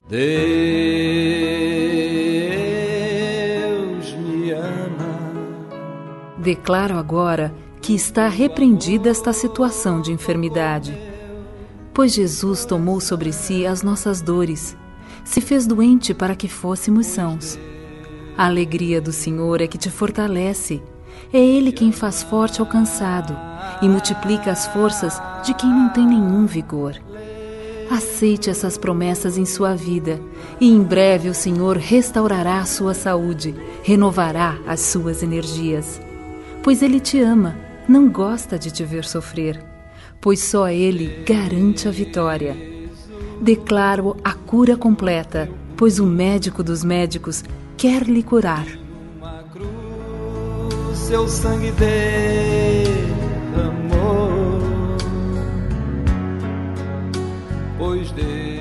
Deus me ama. Declaro agora que está repreendida esta situação de enfermidade, pois Jesus tomou sobre si as nossas dores, se fez doente para que fôssemos sãos. A alegria do Senhor é que te fortalece. É Ele quem faz forte ao cansado e multiplica as forças de quem não tem nenhum vigor. Aceite essas promessas em sua vida e em breve o Senhor restaurará a sua saúde, renovará as suas energias. Pois Ele te ama, não gosta de te ver sofrer, pois só Ele garante a vitória. Declaro a cura completa, pois o médico dos médicos quer lhe curar. Seu sangue derramou, pois Deus